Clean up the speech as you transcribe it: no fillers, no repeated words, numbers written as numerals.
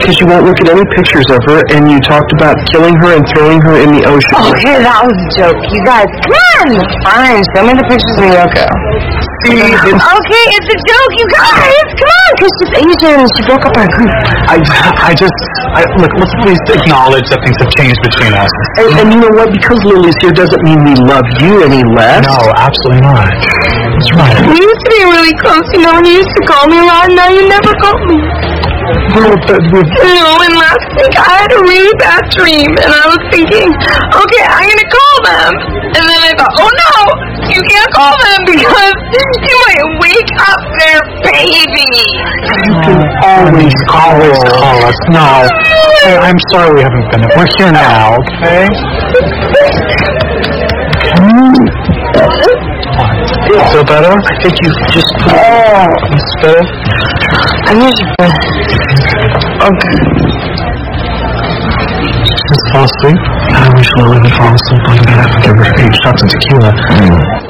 because you won't look at any pictures of her, and you talked about killing her and throwing her in the ocean. Okay, that was a joke. You guys, come on! Fine, show me the pictures of Miyoko. See, okay, it's a joke, you guys! Come on, because she's Asian. She broke up our group. Look, let's please acknowledge that things have changed between us. And you know what? Because Lily's here doesn't mean we love you any less. No, absolutely not. That's right. We used to be really close, you know, and you used to call me a lot, and now you never call me. Well, No, and last week I had a really bad dream, and I was thinking, okay, I'm gonna call them. And then I thought, oh no, you can't call them because you might wake up their baby. you can always call us. No. Hey, I'm sorry we haven't been. We're here now, okay? Feel better? I think you just... It's better? I need you. Okay. Just fall asleep? I wish Lily would fall asleep on the bed after give her 8 shots of tequila.